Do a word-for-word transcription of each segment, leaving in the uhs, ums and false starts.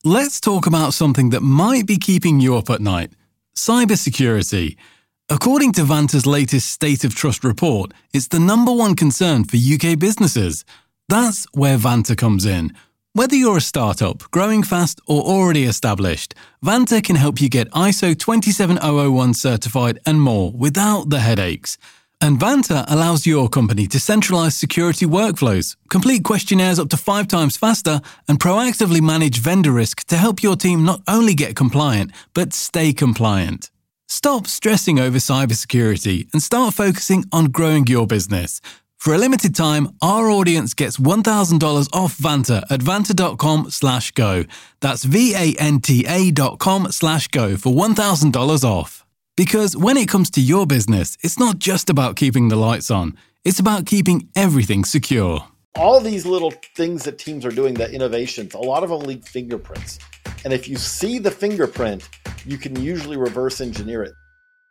Let's talk about something that might be keeping you up at night: cybersecurity. According to Vanta's latest State of Trust report, it's the number one concern for U K businesses. That's where Vanta comes in. Whether you're a startup, growing fast, or already established, Vanta can help you get I S O twenty-seven thousand one certified and more without the headaches. And Vanta allows your company to centralize security workflows, complete questionnaires up to five times faster, and proactively manage vendor risk to help your team not only get compliant, but stay compliant. Stop stressing over cybersecurity and start focusing on growing your business. For a limited time, our audience gets one thousand dollars off Vanta at vanta.com slash go. That's V-A-N-T-A dot com slash go for one thousand dollars off. Because when it comes to your business, it's not just about keeping the lights on. It's about keeping everything secure. All these little things that teams are doing, the innovations, a lot of them leave fingerprints. And if you see the fingerprint, you can usually reverse engineer it.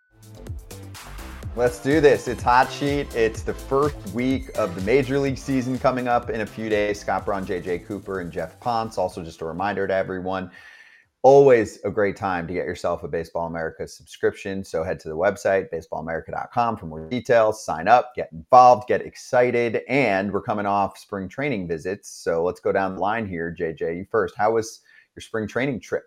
Let's do this. It's Hot Sheet. It's the first week of the Major League season coming up in a few days. Scott Braun, J J Cooper, and Jeff Ponce. Also, just a reminder to everyone, always a great time to get yourself a Baseball America subscription. So head to the website, baseball america dot com, for more details. Sign up, get involved, get excited. And we're coming off spring training visits. So let's go down the line here. J J, you first. How was your spring training trip?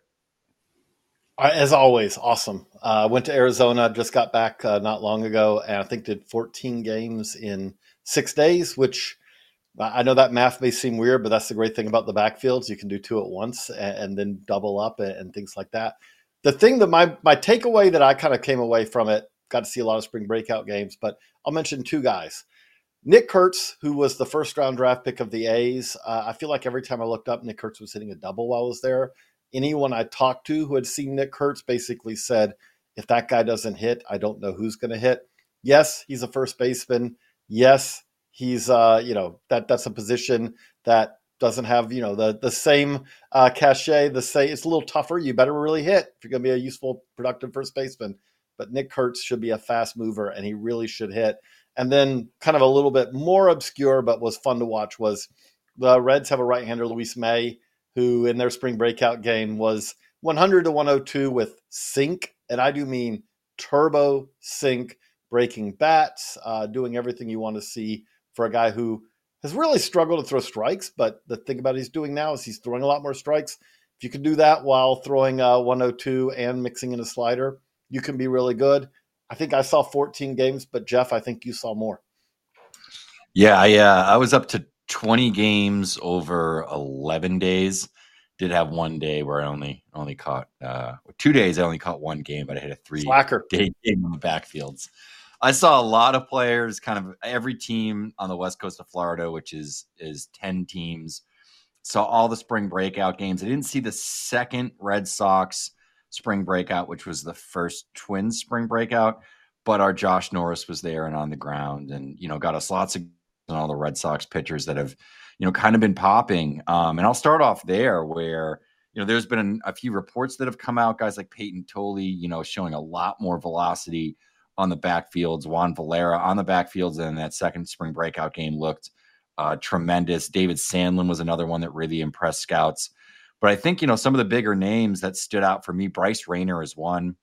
As always, awesome. I uh, went to Arizona, just got back uh, not long ago, and I think did fourteen games in six days, which I know that math may seem weird, but that's the great thing about the backfields. You can do two at once and, and then double up and, and things like that. The thing that my, my takeaway that I kind of came away from it, got to see a lot of spring breakout games, but I'll mention two guys. Nick Kurtz, who was the first round draft pick of the A's. Uh, I feel like every time I looked up, Nick Kurtz was hitting a double while I was there. Anyone I talked to who had seen Nick Kurtz basically said, if that guy doesn't hit, I don't know who's going to hit. Yes, he's a first baseman. Yes, he's, uh, you know, that that's a position that doesn't have, you know, the the same uh, cachet, the same, it's a little tougher. You better really hit if you're going to be a useful, productive first baseman. But Nick Kurtz should be a fast mover, and he really should hit. And then kind of a little bit more obscure, but was fun to watch, was the Reds have a right-hander, Luis May, who in their spring breakout game was one hundred to one oh two with sink. And I do mean turbo sink, breaking bats, uh, doing everything you want to see for a guy who has really struggled to throw strikes. But the thing about what he's doing now is he's throwing a lot more strikes. If you can do that while throwing uh, one oh two and mixing in a slider, you can be really good. I think I saw fourteen games, but Jeff, I think you saw more. Yeah, I, uh, I was up to twenty games over eleven days. Did have one day where I only only caught uh, two days. I only caught one game, but I hit a three Slacker. day game on the backfields. I saw a lot of players, kind of every team on the west coast of Florida, which is is ten teams. Saw all the spring breakout games. I didn't see the second Red Sox spring breakout, which was the first Twins spring breakout, but our Josh Norris was there and on the ground, and you know got us lots of and all the Red Sox pitchers that have, you know, kind of been popping. Um, and I'll start off there where, you know, there's been a few reports that have come out, guys like Peyton Tolley, you know, showing a lot more velocity on the backfields. Juan Valera on the backfields, and that second spring breakout game looked uh, tremendous. David Sandlin was another one that really impressed scouts. But I think, you know, some of the bigger names that stood out for me, Bryce Rayner is one.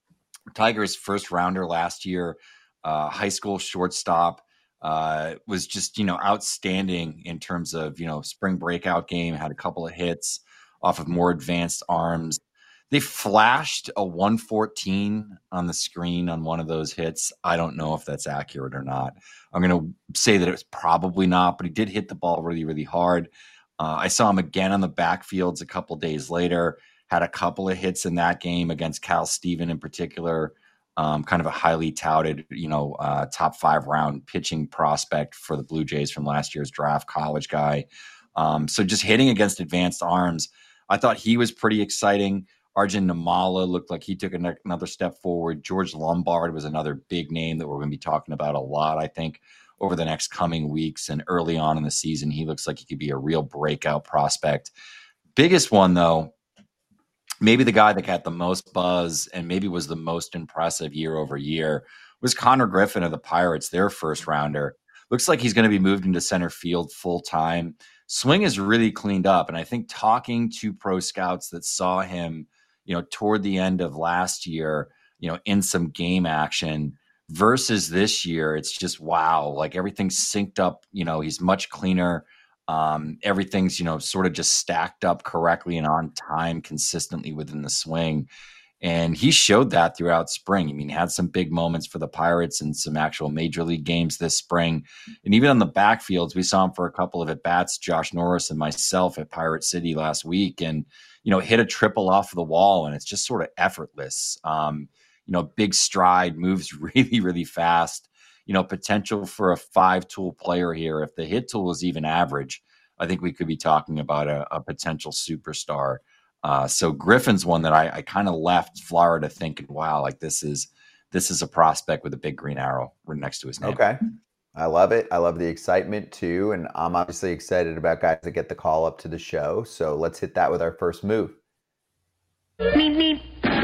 Tigers first rounder last year, uh, high school shortstop. Uh, was just, you know, outstanding in terms of, you know, spring breakout game, had a couple of hits off of more advanced arms. They flashed a one fourteen on the screen on one of those hits. I don't know if that's accurate or not. I'm going to say that it was probably not, but he did hit the ball really, really hard. Uh, I saw him again on the backfields a couple days later, had a couple of hits in that game against Cal Steven in particular. Um, kind of a highly touted, you know, uh, top five round pitching prospect for the Blue Jays from last year's draft, college guy. Um, so just hitting against advanced arms, I thought he was pretty exciting. Arjun Namala looked like he took an- another step forward. George Lombard was another big name that we're going to be talking about a lot, I think, over the next coming weeks. And early on in the season, he looks like he could be a real breakout prospect. Biggest one, though, maybe the guy that got the most buzz and maybe was the most impressive year over year was Connor Griffin of the Pirates, their first rounder. Looks like he's going to be moved into center field full time. swing is really cleaned up. And I think talking to pro scouts that saw him, you know, toward the end of last year, you know, in some game action versus this year, it's just, wow, like everything's synced up. You know, he's much cleaner. Um, everything's, you know, sort of just stacked up correctly and on time consistently within the swing. And he showed that throughout spring. I mean, he had some big moments for the Pirates and some actual major league games this spring. And even on the backfields, we saw him for a couple of at-bats, Josh Norris and myself at Pirate City last week, and, you know, hit a triple off the wall, and it's just sort of effortless. Um, you know, big stride, moves really, really fast. You know, potential for a five-tool player here. If the hit tool is even average, I think we could be talking about a, a potential superstar. Uh, so Griffin's one that I, I kind of left Florida thinking, wow, like this is this is a prospect with a big green arrow right next to his name. Okay. I love it. I love the excitement too. And I'm obviously excited about guys that get the call up to the show. So let's hit that with our first move. Meep, meep.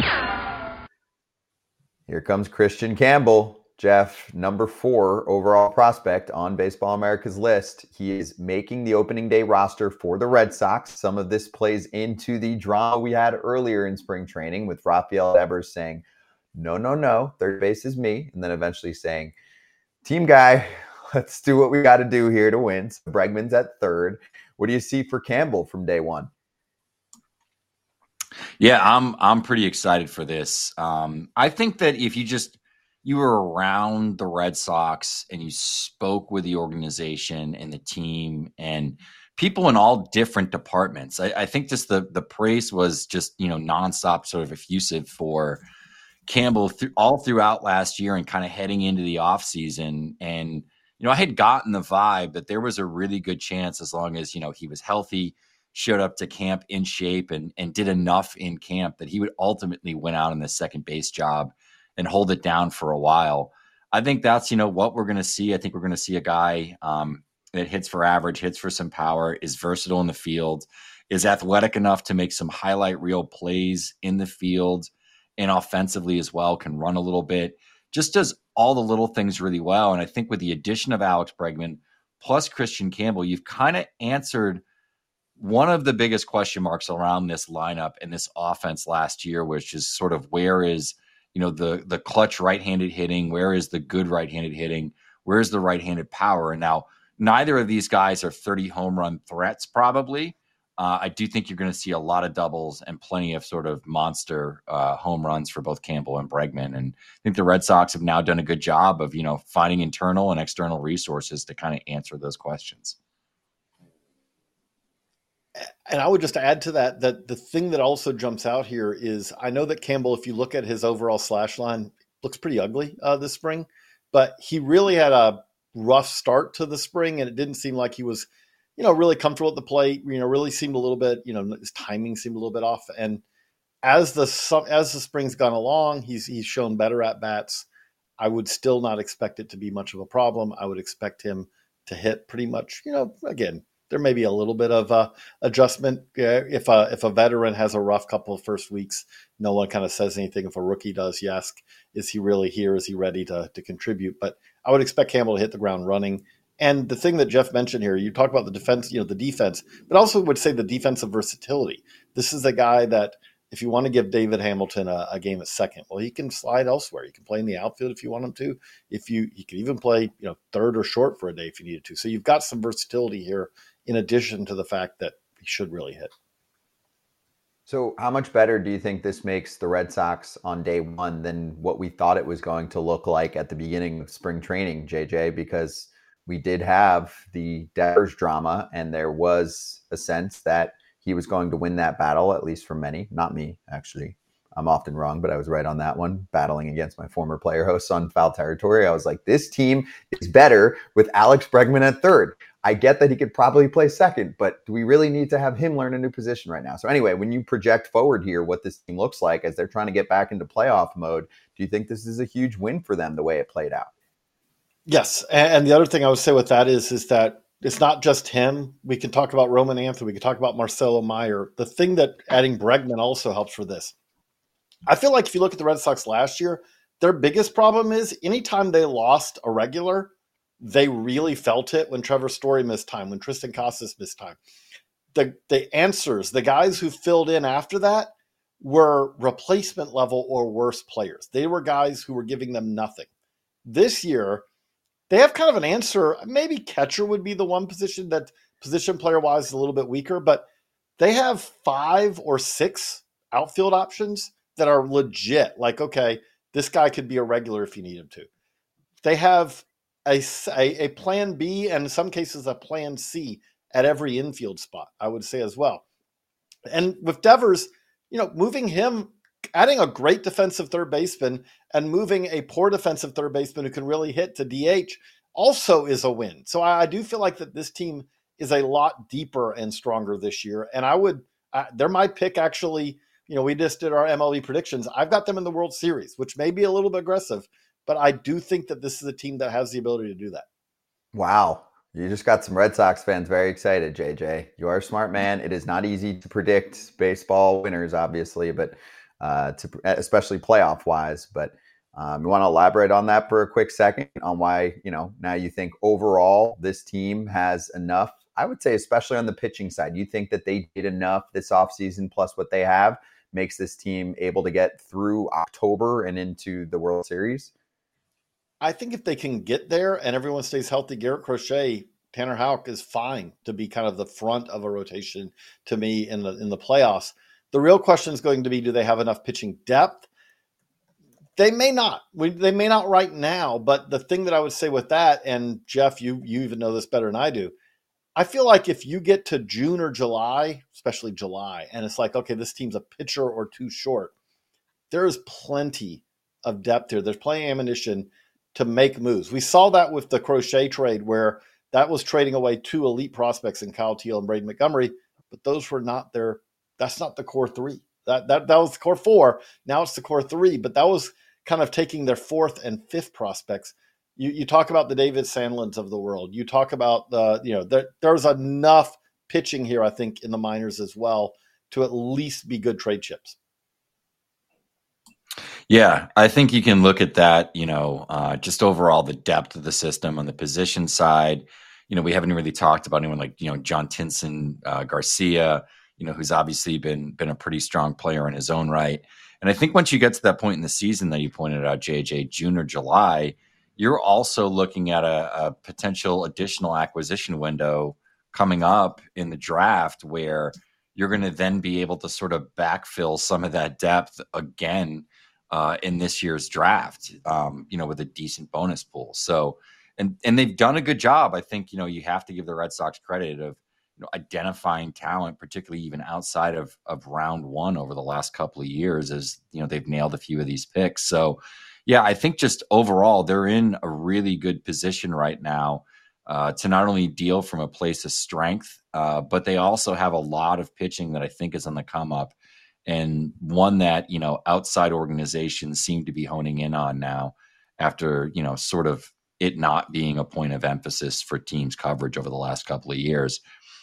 Here comes Christian Campbell. Jeff, number four overall prospect on Baseball America's list. He is making the opening day roster for the Red Sox. Some of this plays into the drama we had earlier in spring training with Rafael Devers saying, no, no, no, third base is me. And then eventually saying, team guy, let's do what we got to do here to win. So Bregman's at third. What do you see for Campbell from day one? Yeah, I'm I'm pretty excited for this. Um, I think that if you just you were around the Red Sox and you spoke with the organization and the team and people in all different departments, I, I think just the the praise was just, you know, nonstop, sort of effusive for Campbell th- all throughout last year and kind of heading into the offseason. And, you know, I had gotten the vibe that there was a really good chance, as long as, you know, he was healthy, showed up to camp in shape and, and did enough in camp, that he would ultimately win out on the second base job and hold it down for a while. I think that's, you know, what we're going to see. I think we're going to see a guy um, that hits for average, hits for some power, is versatile in the field, is athletic enough to make some highlight reel plays in the field and offensively as well, can run a little bit, just does all the little things really well. And I think with the addition of Alex Bregman plus Christian Campbell, you've kind of answered one of the biggest question marks around this lineup and this offense last year, which is sort of where is, you know, the the clutch right-handed hitting, where is the good right-handed hitting, where is the right-handed power? And now neither of these guys are thirty home run threats probably. Uh, I do think you're going to see a lot of doubles and plenty of sort of monster uh, home runs for both Campbell and Bregman. And I think the Red Sox have now done a good job of, you know, finding internal and external resources to kind of answer those questions. And I would just add to that, that the thing that also jumps out here is, I know that Campbell, if you look at his overall slash line, looks pretty ugly uh, this spring, but he really had a rough start to the spring, and it didn't seem like he was, you know, really comfortable at the plate. You know, really seemed a little bit, you know, his timing seemed a little bit off. And as the as the spring's gone along, he's he's shown better at bats. I would still not expect it to be much of a problem. I would expect him to hit pretty much, you know, again, there may be a little bit of uh, adjustment. Uh, if a if a veteran has a rough couple of first weeks, no one kind of says anything. If a rookie does, you ask, is he really here? Is he ready to to contribute? But I would expect Campbell to hit the ground running. And the thing that Jeff mentioned here, you talk about the defense, you know, the defense, but also would say the defensive versatility. This is a guy that, if you want to give David Hamilton a, a game at second, well, he can slide elsewhere. He can play in the outfield if you want him to. If you, he can even play, you know, third or short for a day if you needed to. So you've got some versatility here, in addition to the fact that he should really hit. So how much better do you think this makes the Red Sox on day one than what we thought it was going to look like at the beginning of spring training, J J? Because we did have the Devers drama, and there was a sense that he was going to win that battle, at least for many. Not me, actually. I'm often wrong, but I was right on that one, battling against my former player hosts on Foul Territory. I was like, this team is better with Alex Bregman at third. I get that he could probably play second, but do we really need to have him learn a new position right now? So anyway, when you project forward here, what this team looks like as they're trying to get back into playoff mode, do you think this is a huge win for them the way it played out? Yes. And the other thing I would say with that is, is that it's not just him. We can talk about Roman Anthony. We can talk about Marcelo Meyer. The thing that adding Bregman also helps for this. I feel like if you look at the Red Sox last year, their biggest problem is anytime they lost a regular, they really felt it when Trevor Story missed time, when Tristan Casas missed time. The, the answers, the guys who filled in after that were replacement level or worse players. They were guys who were giving them nothing. This year, they have kind of an answer. Maybe catcher would be the one position that position player wise is a little bit weaker, but they have five or six outfield options that are legit. Like, okay, this guy could be a regular if you need him to. They have a, a, a plan B and in some cases a plan C at every infield spot, I would say as well. And with Devers, you know, moving him, adding a great defensive third baseman and moving a poor defensive third baseman who can really hit to D H also is a win. So I, I do feel like that this team is a lot deeper and stronger this year. And I would, uh, they're my pick actually. You know, we just did our M L B predictions. I've got them in the World Series, which may be a little bit aggressive, but I do think that this is a team that has the ability to do that. Wow. You just got some Red Sox fans very excited, J J. You are a smart man. It is not easy to predict baseball winners, obviously, but uh, to especially playoff wise. But um, you want to elaborate on that for a quick second on why, you know, now you think overall this team has enough. I would say, especially on the pitching side, you think that they did enough this offseason plus what they have makes this team able to get through October and into the World Series? I think if they can get there and everyone stays healthy, Garrett Crochet, Tanner Houck is fine to be kind of the front of a rotation to me in the in the playoffs. The real question is going to be, do they have enough pitching depth? They may not. We, they may not right now, but the thing that I would say with that, and Jeff, you you even know this better than I do, I feel like if you get to June or July, especially July, and it's like, okay, this team's a pitcher or two short, there is plenty of depth here. There's plenty of ammunition to make moves. We saw that with the Crochet trade where that was trading away two elite prospects in Kyle Teal and Braden Montgomery, but those were not their, that's not the core three. That, that, that was the core four. Now it's the core three, but that was kind of taking their fourth and fifth prospects. You, you talk about the David Sandlins of the world. You talk about the, you know, there, there's enough pitching here, I think, in the minors as well to at least be good trade chips. Yeah, I think you can look at that, you know, uh, just overall the depth of the system on the position side. You know, we haven't really talked about anyone like, you know, John Tinson uh, Garcia, you know, who's obviously been been a pretty strong player in his own right. And I think once you get to that point in the season that you pointed out, J J, June or July, you're also looking at a, a potential additional acquisition window coming up in the draft where you're going to then be able to sort of backfill some of that depth again uh, in this year's draft, um, you know, with a decent bonus pool. So, and and they've done a good job. I think, you know, you have to give the Red Sox credit of, you know, identifying talent, particularly even outside of of round one over the last couple of years, as, you know, they've nailed a few of these picks. So, yeah, I think just overall, they're in a really good position right now uh, to not only deal from a place of strength, uh, but they also have a lot of pitching that I think is on the come up, and one that, you know, outside organizations seem to be honing in on now after, you know, sort of it not being a point of emphasis for teams' coverage over the last couple of years.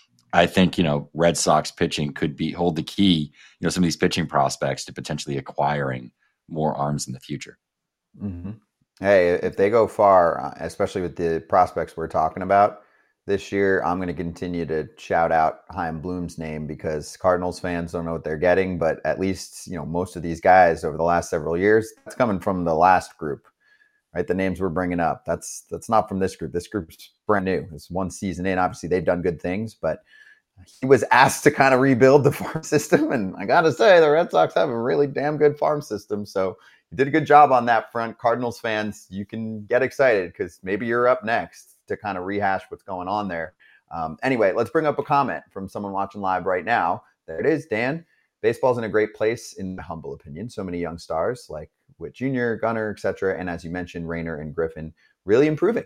I think, you know, Red Sox pitching could be hold the key, you know, some of these pitching prospects to potentially acquiring more arms in the future. Mm-hmm. Hey, if they go far, especially with the prospects we're talking about this year, I'm going to continue to shout out Chaim Bloom's name because Cardinals fans don't know what they're getting, but at least, you know, most of these guys over the last several years, that's coming from the last group, right? The names we're bringing up, that's that's not from this group. This group's brand new. It's one season in. Obviously, they've done good things, but he was asked to kind of rebuild the farm system, and I got to say, the Red Sox have a really damn good farm system, so he did a good job on that front. Cardinals fans, you can get excited because maybe you're up next to kind of rehash what's going on there. Um, anyway, let's bring up a comment from someone watching live right now. There it is, Dan. Baseball's in a great place, in my humble opinion. So many young stars like Witt Junior, Gunnar, et cetera. And as you mentioned, Rayner and Griffin really improving.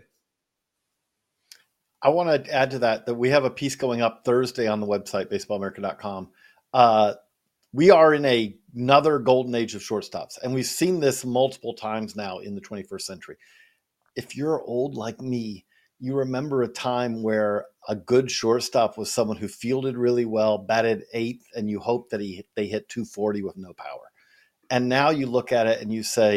I want to add to that that we have a piece going up Thursday on the website, baseball america dot com. Uh, we are in a, another golden age of shortstops, and we've seen this multiple times now in the twenty-first century. If you're old like me, you remember a time where a good shortstop was someone who fielded really well, batted eighth, and you hope that he they hit two forty with no power. And now you look at it and you say,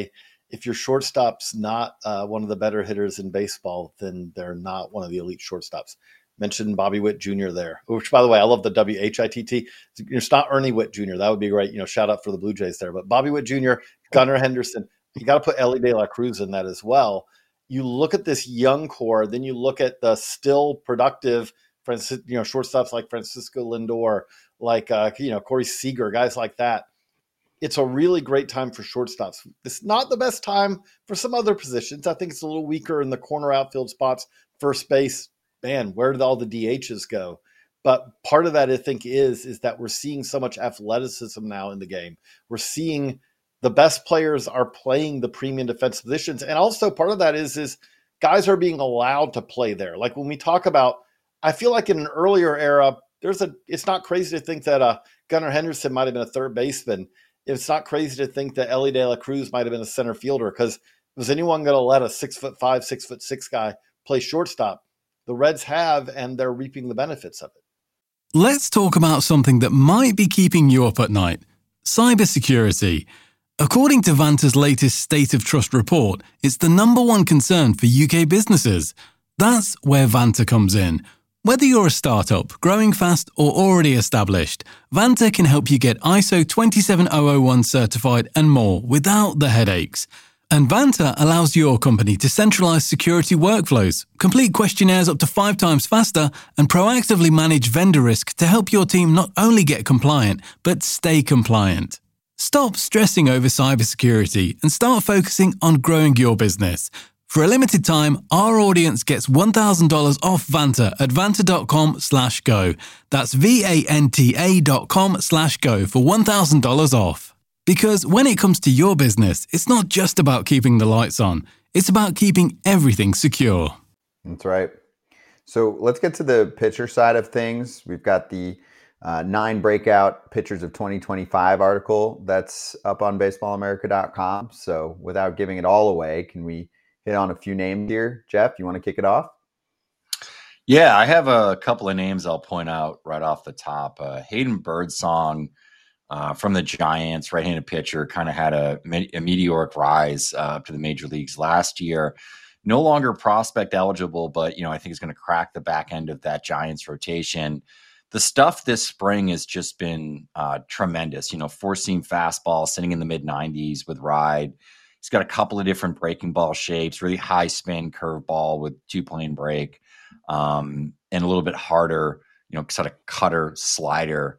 if your shortstop's not uh, one of the better hitters in baseball, then they're not one of the elite shortstops. Mentioned Bobby Witt Junior there, which, by the way, I love the W H I T T. It's not Ernie Witt Junior That would be great. You know, shout out for the Blue Jays there. But Bobby Witt Junior, Gunnar Henderson, you got to put Elly De La Cruz in that as well. You look at this young core, then you look at the still productive, Francis, you know, shortstops like Francisco Lindor, like uh, you know, Corey Seager, guys like that. It's a really great time for shortstops. It's not the best time for some other positions. I think it's a little weaker in the corner outfield spots, first base. Man, where did all the D Hs go? But part of that, I think, is, is that we're seeing so much athleticism now in the game. We're seeing the best players are playing the premium defensive positions. And also part of that is, is guys are being allowed to play there. Like when we talk about, I feel like in an earlier era, there's a, it's not crazy to think that uh, Gunnar Henderson might have been a third baseman. It's not crazy to think that Elly De La Cruz might have been a center fielder, because was anyone going to let a six foot five, six foot six guy play shortstop? The Reds have, and they're reaping the benefits of it. Let's talk about something that might be keeping you up at night: cybersecurity. According to Vanta's latest State of Trust report, it's the number one concern for U K businesses. That's where Vanta comes in. Whether you're a startup, growing fast, or already established, Vanta can help you get I S O twenty-seven thousand one certified and more without the headaches. And Vanta allows your company to centralize security workflows, complete questionnaires up to five times faster, and proactively manage vendor risk to help your team not only get compliant, but stay compliant. Stop stressing over cybersecurity and start focusing on growing your business. For a limited time, our audience gets one thousand dollars off Vanta at vanta.com slash go. That's V-A-N-T-A dot com slash go for one thousand dollars off. Because when it comes to your business, it's not just about keeping the lights on. It's about keeping everything secure. That's right. So let's get to the pitcher side of things. We've got the uh, nine breakout pitchers of twenty twenty-five article that's up on baseball america dot com. So without giving it all away, can we hit on a few names here? Jeff, you want to kick it off? Yeah, I have a couple of names I'll point out right off the top. Uh, Hayden Birdsong uh, from the Giants, right-handed pitcher, kind of had a, a meteoric rise uh, up to the major leagues last year. No longer prospect eligible, but you know I think is going to crack the back end of that Giants rotation. The stuff this spring has just been uh, tremendous. You know, four-seam fastball sitting in the mid nineties with ride. He's got a couple of different breaking ball shapes, really high spin curveball with two plane break, um, and a little bit harder, you know, sort of cutter slider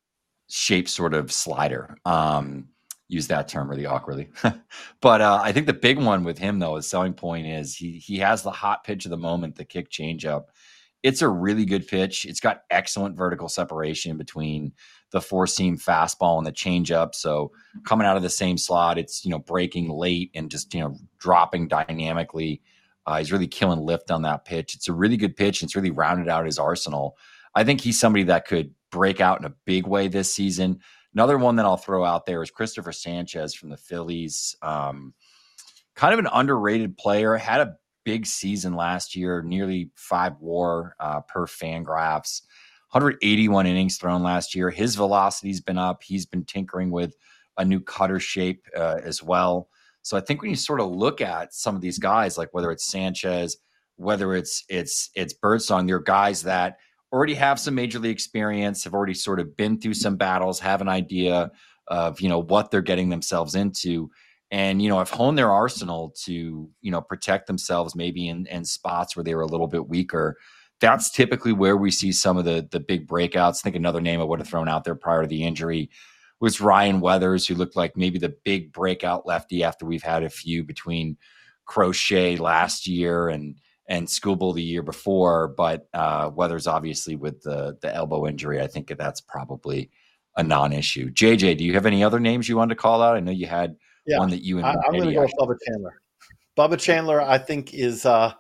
shape, sort of slider. Um, use that term really awkwardly. But uh, I think the big one with him, though, his selling point is he he has the hot pitch of the moment, the kick changeup. It's a really good pitch. It's got excellent vertical separation between the four-seam fastball and the changeup. So coming out of the same slot, it's, you know, breaking late and just, you know, dropping dynamically. Uh, he's really killing lift on that pitch. It's a really good pitch. It's really rounded out his arsenal. I think he's somebody that could break out in a big way this season. Another one that I'll throw out there is Christopher Sanchez from the Phillies. Um, kind of an underrated player. Had a big season last year, nearly five WAR uh, per Fangraphs. one hundred eighty-one innings thrown last year. His velocity's been up. He's been tinkering with a new cutter shape uh, as well. So I think when you sort of look at some of these guys, like whether it's Sanchez, whether it's it's it's Birdsong, they're guys that already have some major league experience, have already sort of been through some battles, have an idea of, you know, what they're getting themselves into. And, you know, have honed their arsenal to, you know, protect themselves maybe in, in spots where they were a little bit weaker. That's typically where we see some of the the big breakouts. I think another name I would have thrown out there prior to the injury was Ryan Weathers, who looked like maybe the big breakout lefty after we've had a few between Crochet last year and and Skubal the year before. But uh, Weathers, obviously, with the the elbow injury, I think that's probably a non-issue. J J, do you have any other names you wanted to call out? I know you had yeah, one that you and I, I'm going to go with Bubba Chandler. Bubba Chandler, I think, is uh,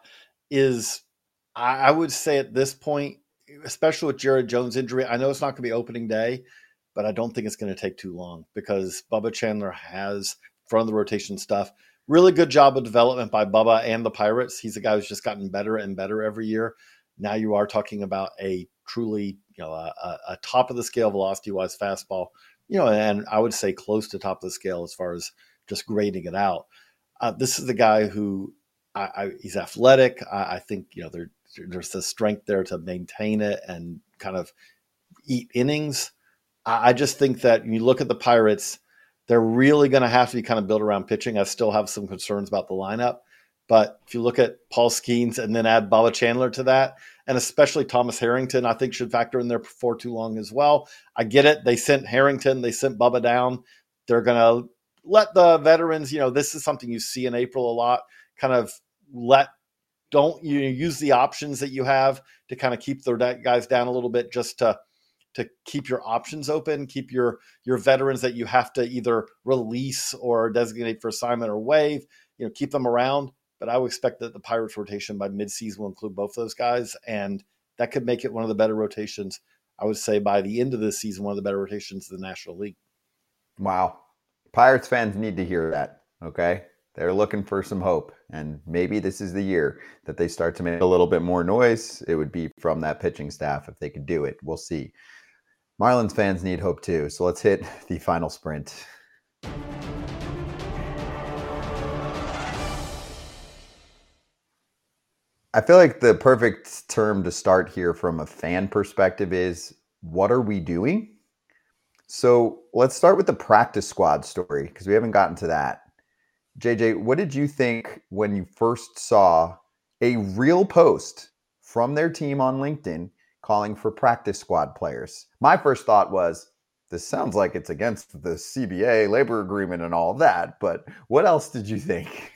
is I, I would say at this point, especially with Jared Jones' injury, I know it's not going to be opening day, but I don't think it's going to take too long because Bubba Chandler has front of the rotation stuff. Really good job of development by Bubba and the Pirates. He's a guy who's just gotten better and better every year. Now you are talking about a truly, you know, a, a top of the scale velocity wise fastball, you know, and I would say close to top of the scale as far as just grading it out. Uh, this is the guy who I, I, he's athletic. I, I think you know there, there's the strength there to maintain it and kind of eat innings. I, I just think that when you look at the Pirates, they're really going to have to be kind of built around pitching. I still have some concerns about the lineup, but if you look at Paul Skeens and then add Bubba Chandler to that, and especially Thomas Harrington, I think should factor in there before too long as well. I get it. They sent Harrington, they sent Bubba down. They're going to let the veterans, you know, this is something you see in April a lot, kind of let, don't you use the options that you have to kind of keep their guys down a little bit just to, to keep your options open, keep your, your veterans that you have to either release or designate for assignment or waive, you know, keep them around. But I would expect that the Pirates rotation by midseason will include both those guys. And that could make it one of the better rotations. I would say by the end of this season, one of the better rotations in the National League. Wow. Pirates fans need to hear that, okay? They're looking for some hope, and maybe this is the year that they start to make a little bit more noise. It would be from that pitching staff if they could do it. We'll see. Marlins fans need hope too, so let's hit the final sprint. I feel like the perfect term to start here from a fan perspective is, what are we doing? So let's start with the practice squad story, because we haven't gotten to that. J J, what did you think when you first saw a real post from their team on LinkedIn calling for practice squad players? My first thought was, this sounds like it's against the C B A labor agreement and all of that, but what else did you think?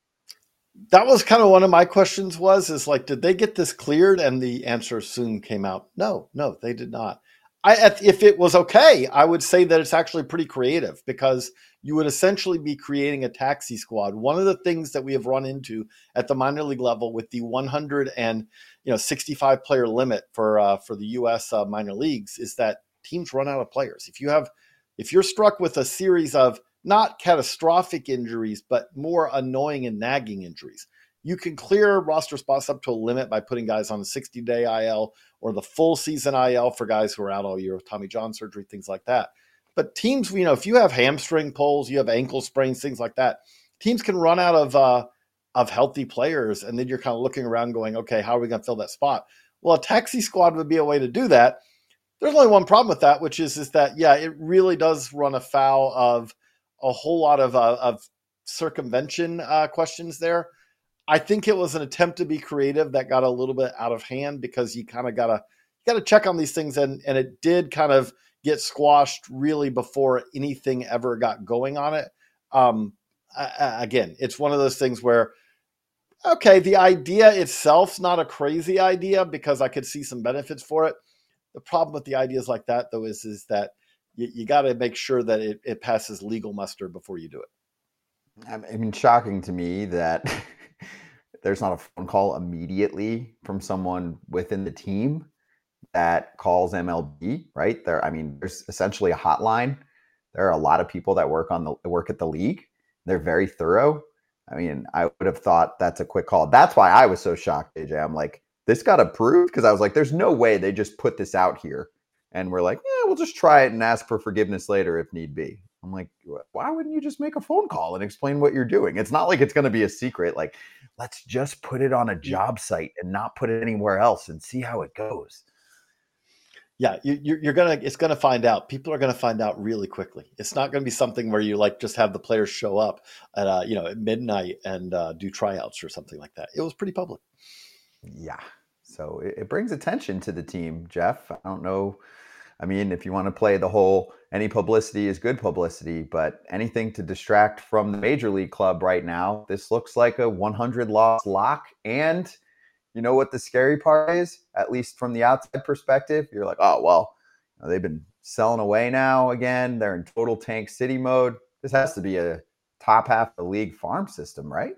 That was kind of one of my questions was, is like, did they get this cleared? And the answer soon came out. No, no, they did not. I, if it was okay, I would say that it's actually pretty creative, because you would essentially be creating a taxi squad. One of the things that we have run into at the minor league level with the one hundred and you know sixty-five player limit for uh, for the U S uh, minor leagues is that teams run out of players. If you have, if you're struck with a series of not catastrophic injuries, but more annoying and nagging injuries, you can clear roster spots up to a limit by putting guys on the sixty-day I L or the full season I L for guys who are out all year with Tommy John surgery, things like that. But teams, you know, if you have hamstring pulls, you have ankle sprains, things like that, teams can run out of uh, of healthy players, and then you're kind of looking around going, okay, how are we going to fill that spot? Well, a taxi squad would be a way to do that. There's only one problem with that, which is, is that, yeah, it really does run afoul of a whole lot of, uh, of circumvention uh, questions there. I think it was an attempt to be creative that got a little bit out of hand, because you kind of got to got to check on these things, and and it did kind of get squashed really before anything ever got going on it. Um, I, again, it's one of those things where, okay, the idea itself's not a crazy idea, because I could see some benefits for it. The problem with the ideas like that, though, is is that you, you got to make sure that it, it passes legal muster before you do it. I mean, shocking to me that there's not a phone call immediately from someone within the team that calls M L B, right? There, I mean, there's essentially a hotline. There are a lot of people that work on the work at the league. They're very thorough. I mean, I would have thought that's a quick call. That's why I was so shocked, A J. I'm like, this got approved? Because I was like, there's no way they just put this out here and we're like, yeah, we'll just try it and ask for forgiveness later if need be. I'm like, why wouldn't you just make a phone call and explain what you're doing? It's not like it's going to be a secret. Like, let's just put it on a job site and not put it anywhere else and see how it goes. Yeah, you, you're gonna. It's gonna find out. People are gonna find out really quickly. It's not gonna be something where you like just have the players show up at uh, you know at midnight and uh, do tryouts or something like that. It was pretty public. Yeah, so it, it brings attention to the team, Jeff. I don't know. I mean, if you want to play the whole any publicity is good publicity, but anything to distract from the major league club right now, this looks like a one hundred loss lock. And you know what the scary part is, at least from the outside perspective? You're like, oh, well, you know, they've been selling away now again. They're in total tank city mode. This has to be a top half of the league farm system, right?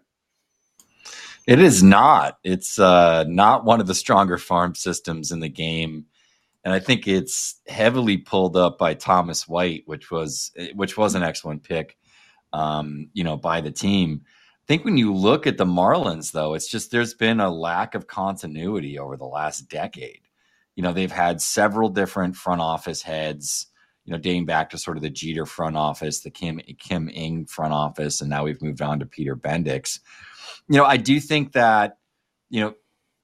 It is not. It's uh, not one of the stronger farm systems in the game. And I think it's heavily pulled up by Thomas White, which was which was an excellent pick, um, you know, by the team. I think when you look at the Marlins, though, it's just there's been a lack of continuity over the last decade. You know, they've had several different front office heads. you know, dating back to sort of the Jeter front office, the Kim Kim Ng front office, and now we've moved on to Peter Bendix. You know, I do think that, you know,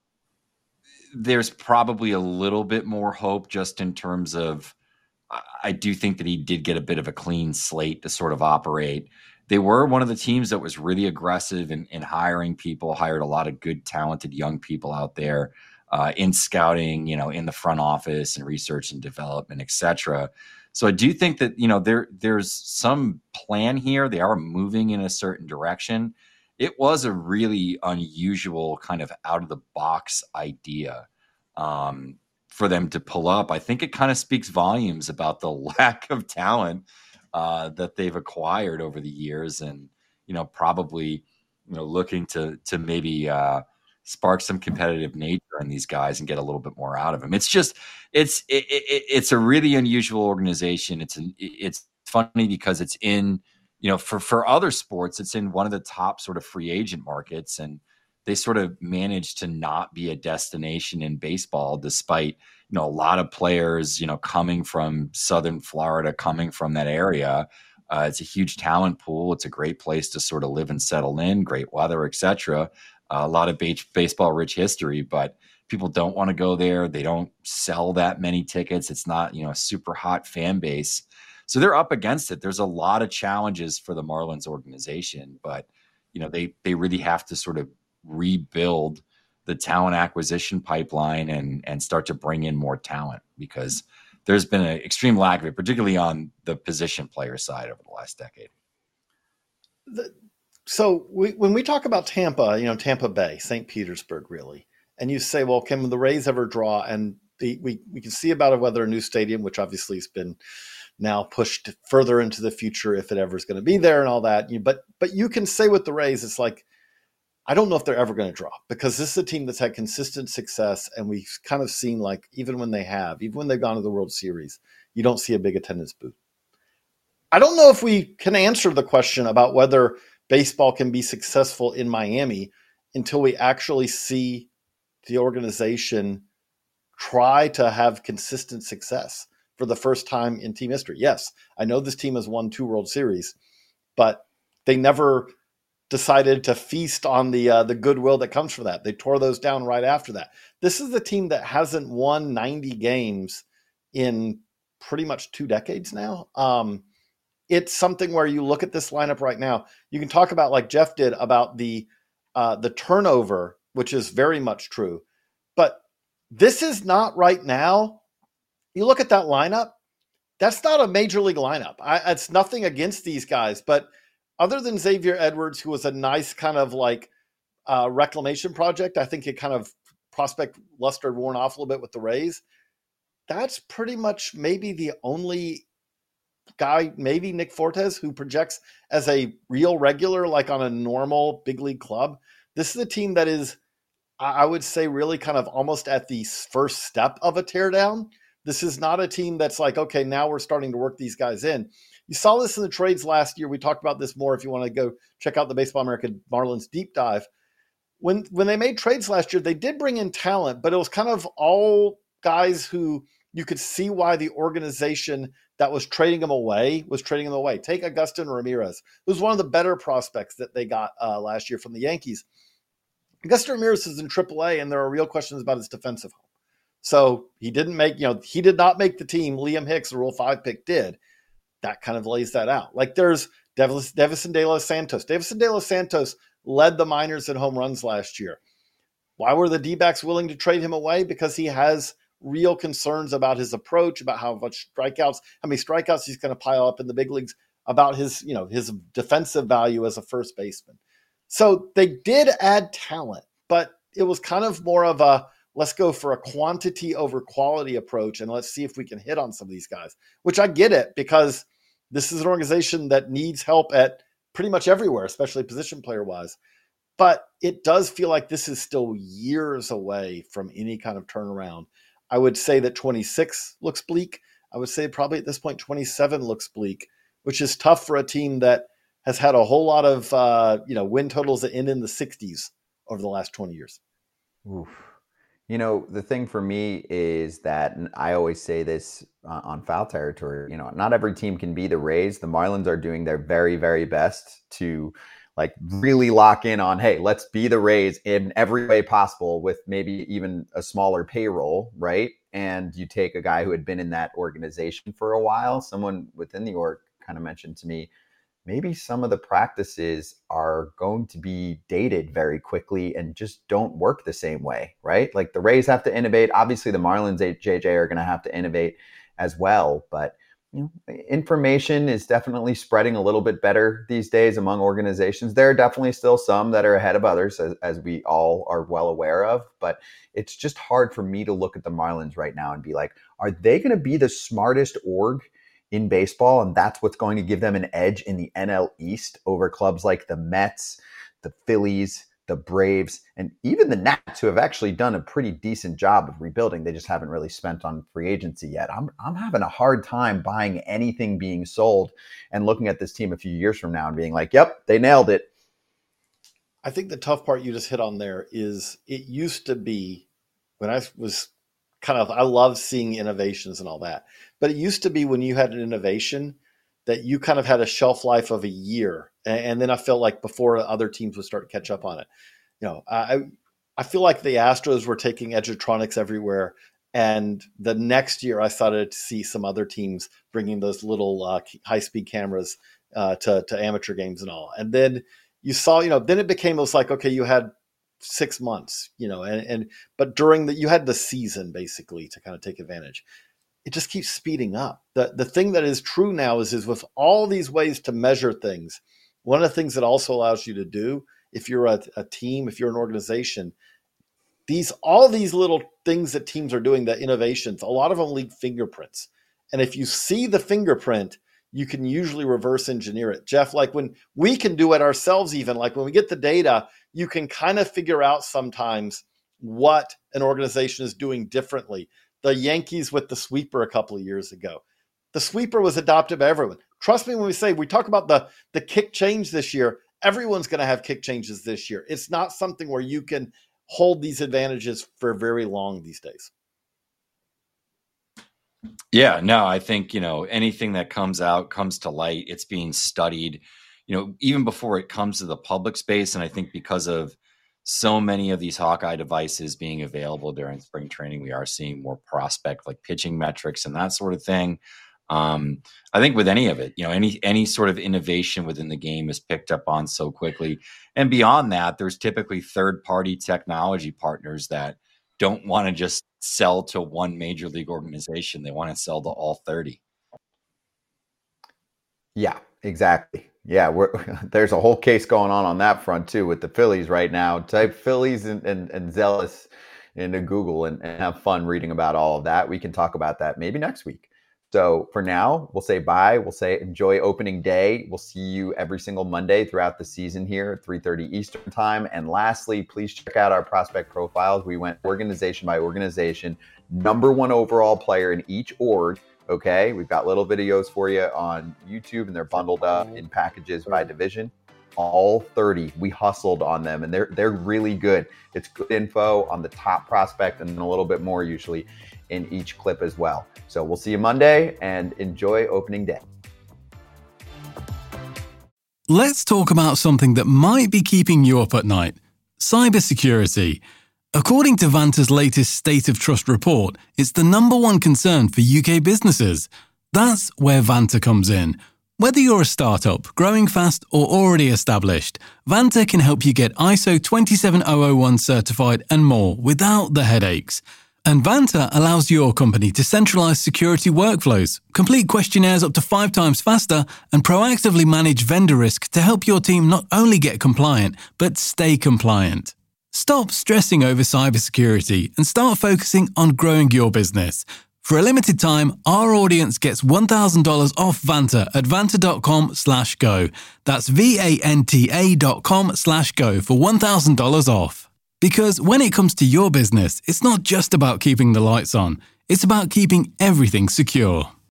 there's probably a little bit more hope just in terms of, I do think that he did get a bit of a clean slate to sort of operate. They were one of the teams that was really aggressive in, in hiring people, hired a lot of good, talented young people out there uh, in scouting, you know, in the front office and research and development, et cetera. So I do think that, you know, there there's some plan here. They are moving in a certain direction. It was a really unusual kind of out of the box idea. Um, for them to pull up. I think it kind of speaks volumes about the lack of talent uh, that they've acquired over the years, and, you know, probably, you know, looking to, to maybe uh, spark some competitive nature in these guys and get a little bit more out of them. It's just, it's, it, it, it's a really unusual organization. It's, an, it's funny because it's in, you know, for, for other sports, it's in one of the top sort of free agent markets, and they sort of managed to not be a destination in baseball, despite, you know, a lot of players, you know, coming from Southern Florida, coming from that area. Uh, it's a huge talent pool. It's a great place to sort of live and settle in, great weather, et cetera. Uh, a lot of ba- baseball rich history, but people don't want to go there. They don't sell that many tickets. It's not, you know, a super hot fan base. So they're up against it. There's a lot of challenges for the Marlins organization, but, you know, they, they really have to sort of rebuild the talent acquisition pipeline and and start to bring in more talent, because there's been an extreme lack of it, particularly on the position player side over the last decade. The, so we, when we talk about Tampa, you know, Tampa Bay, Saint Petersburg, really, and you say, well, can the Rays ever draw? And the, we, we can see about whether a new stadium, which obviously has been now pushed further into the future, if it ever is going to be there and all that. But, but you can say with the Rays, it's like, I don't know if they're ever going to draw, because this is a team that's had consistent success. And we've kind of seen, like, even when they have, even when they've gone to the World Series, you don't see a big attendance booth. I don't know if we can answer the question about whether baseball can be successful in Miami until we actually see the organization try to have consistent success for the first time in team history. Yes, I know this team has won two World Series, but they never decided to feast on the uh, the goodwill that comes from that. They tore those down right after that. This is the team that hasn't won ninety games in pretty much two decades now. Um, it's something where you look at this lineup right now, you can talk about, like Jeff did, about the uh, the turnover, which is very much true. But this is not right now. You look at that lineup, that's not a major league lineup. I, it's nothing against these guys, but other than Xavier Edwards, who was a nice kind of like uh, reclamation project, I think it kind of prospect luster worn off a little bit with the Rays. That's pretty much maybe the only guy, maybe Nick Fortes, who projects as a real regular, like on a normal big league club. This is a team that is, I would say, really kind of almost at the first step of a teardown. This is not a team that's like, okay, now we're starting to work these guys in. You saw this in the trades last year. We talked about this more if you want to go check out the Baseball America Marlins deep dive. When when they made trades last year, they did bring in talent, but it was kind of all guys who you could see why the organization that was trading them away was trading them away. Take Agustin Ramirez, who's one of the better prospects that they got uh, last year from the Yankees. Agustin Ramirez is in triple A, and there are real questions about his defensive home. So he didn't make, you know, he did not make the team. Liam Hicks, the Rule five pick, did. That kind of lays that out. Like there's Devison De Los Santos. Devison De Los Santos led the minors in home runs last year. Why were the D-backs willing to trade him away? Because he has real concerns about his approach, about how much strikeouts, how many strikeouts he's going to pile up in the big leagues, about his, you know, his defensive value as a first baseman. So they did add talent, but it was kind of more of a, let's go for a quantity over quality approach, and let's see if we can hit on some of these guys, which I get it, because this is an organization that needs help at pretty much everywhere, especially position player wise. But it does feel like this is still years away from any kind of turnaround. I would say that twenty-six looks bleak. I would say probably at this point, twenty-seven looks bleak, which is tough for a team that has had a whole lot of uh, you know win totals that end in the sixties over the last twenty years. Oof. You know, the thing for me is that, and I always say this uh, on Foul Territory, you know, not every team can be the Rays. The Marlins are doing their very, very best to like really lock in on, hey, let's be the Rays in every way possible with maybe even a smaller payroll, right? And you take a guy who had been in that organization for a while. Someone within the org kind of mentioned to me, maybe some of the practices are going to be dated very quickly and just don't work the same way, right? Like the Rays have to innovate. Obviously, the Marlins, J J, are going to have to innovate as well. But you know, information is definitely spreading a little bit better these days among organizations. There are definitely still some that are ahead of others, as, as we all are well aware of. But it's just hard for me to look at the Marlins right now and be like, are they going to be the smartest org in baseball, and that's what's going to give them an edge in the N L East over clubs like the Mets, the Phillies, the Braves, and even the Nats, who have actually done a pretty decent job of rebuilding. They just haven't really spent on free agency yet. I'm I'm having a hard time buying anything being sold and looking at this team a few years from now and being like, yep, they nailed it. I think the tough part you just hit on there is it used to be when I was kind of, I love seeing innovations and all that. But it used to be when you had an innovation that you kind of had a shelf life of a year. And then I felt like before other teams would start to catch up on it. You know, I I feel like the Astros were taking Edgertronics everywhere. And the next year I started to see some other teams bringing those little uh, high-speed cameras uh, to, to amateur games and all. And then you saw, you know, then it became, it was like, okay, you had six months, you know, and, and but during the, you had the season basically to kind of take advantage. It just keeps speeding up. The the thing that is true now is, is with all these ways to measure things, one of the things that also allows you to do, if you're a, a team, if you're an organization, these, all these little things that teams are doing, the innovations, a lot of them leave fingerprints. And if you see the fingerprint, you can usually reverse engineer it. Jeff, like when we can do it ourselves, even like when we get the data, you can kind of figure out sometimes what an organization is doing differently. The Yankees with the sweeper a couple of years ago. The sweeper was adopted by everyone. Trust me when we say, we talk about the, the kick change this year, everyone's going to have kick changes this year. It's not something where you can hold these advantages for very long these days. Yeah, no, I think, you know, anything that comes out comes to light. It's being studied, you know, even before it comes to the public space. And I think because of so many of these Hawkeye devices being available during spring training, we are seeing more prospect like pitching metrics and that sort of thing. Um, I think with any of it, you know, any any sort of innovation within the game is picked up on so quickly. And beyond that, there's typically third-party technology partners that don't want to just sell to one major league organization. They want to sell to all thirty. Yeah, exactly. Yeah, we're, there's a whole case going on on that front too with the Phillies right now. Type Phillies and, and, and Zealous into Google and, and have fun reading about all of that. We can talk about that maybe next week. So for now, we'll say bye. We'll say enjoy opening day. We'll see you every single Monday throughout the season here at three thirty Eastern time. And lastly, please check out our prospect profiles. We went organization by organization, number one overall player in each org. Okay, we've got little videos for you on YouTube, and they're bundled up in packages by division. All thirty. We hustled on them, and they're they're really good. It's good info on the top prospect, and then a little bit more usually in each clip as well. So we'll see you Monday, and enjoy opening day. Let's talk about something that might be keeping you up at night: cybersecurity. According to Vanta's latest State of Trust report, it's the number one concern for U K businesses. That's where Vanta comes in. Whether you're a startup, growing fast, or already established, Vanta can help you get I S O twenty-seven thousand one certified and more without the headaches. And Vanta allows your company to centralize security workflows, complete questionnaires up to five times faster, and proactively manage vendor risk to help your team not only get compliant, but stay compliant. Stop stressing over cybersecurity and start focusing on growing your business. For a limited time, our audience gets one thousand dollars off Vanta at vanta.com slash go. That's V-A-N-T-A dot com slash go for one thousand dollars off. Because when it comes to your business, it's not just about keeping the lights on. It's about keeping everything secure.